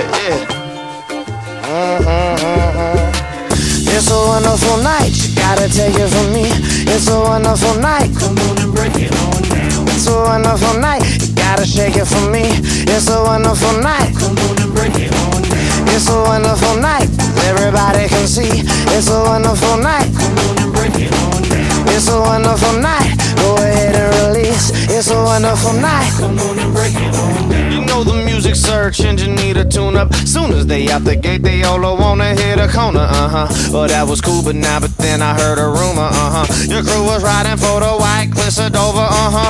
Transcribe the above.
It's a wonderful night, you gotta take it from me. It's a wonderful night, Come on and break it on down. it's a wonderful night, you gotta shake it from me. It's a wonderful night, Come on and break it on down. it's a wonderful night, everybody can see. It's a wonderful night, Come on and break it on down. it's a wonderful night, go ahead and release. It's a wonderful night. Come on and break it on down. You know the music search engine need a tune up. Soon as they out the gate, they all wanna hit a corner, Well, that was cool, but then I heard a rumor, Your crew was riding for the white Clissadova,